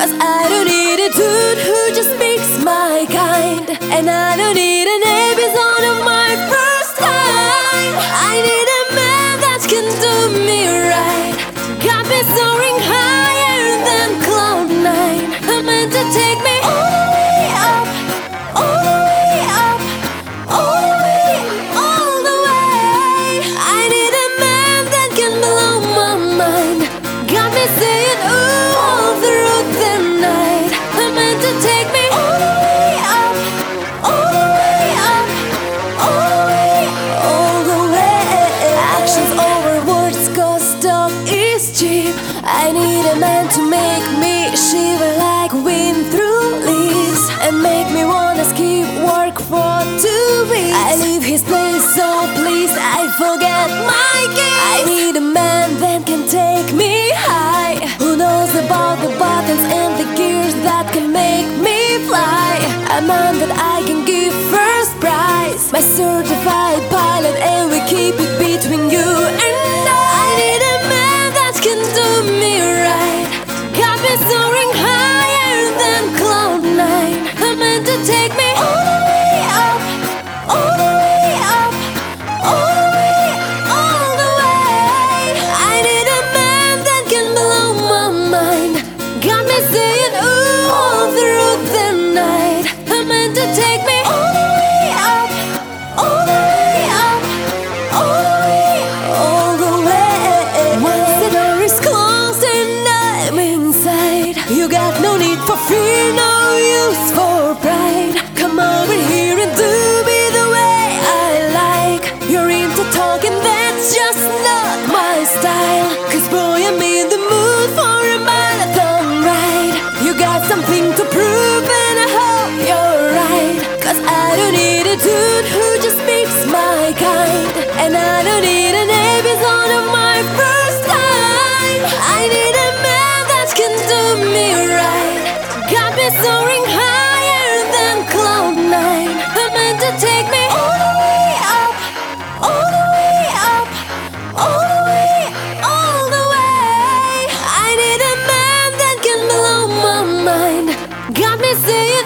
'Cause I don't need a dude who just speaks my kind, and I don't need an episode of my first time. I need a man that can do me right, got me soaring higher than cloud nine. A man to take me all the way up, all the way up, all the way, all the way. I need a man that can blow my mind, got me saying ooh all through the night. A man to take me all the way up, all the way up, all the way, all the way. Actions over words 'cause talk is cheap. I need a man to make me shiver like wind through leaves, and make me wanna skip work for 2 weeks. I leave his place so please I forget my keys. I need a man that can take me high, who knows about the buttons and the gears that can make me fly. A man that I can give first prize, my certified pilot, and we keep it between you and I need a man that can do me right, got me soaring higher than cloud nine. A man to take me all the way up, all the way up, all the way, all the way. I need a man that can blow my mind, got me saying ooh all through the night. A man to take me all the way up, all the way up, all the way, all the way. Once the door is closed and I'm inside, you got no need for fear, no use for pride. Come over here and do me the way I like. You're into talking, that's just not my style. 'Cause boy, I'm in the mood for a marathon ride. You got something to prove and I hope you're right. 'Cause I don't need a dude who just speaks my kind, and I don't need an episode of my first time. I need a man that can do me right, got me soaring higher than cloud nine. A man to take me all the way up, all the way up, all the way, all the way. I need a man that can blow my mind, got me saying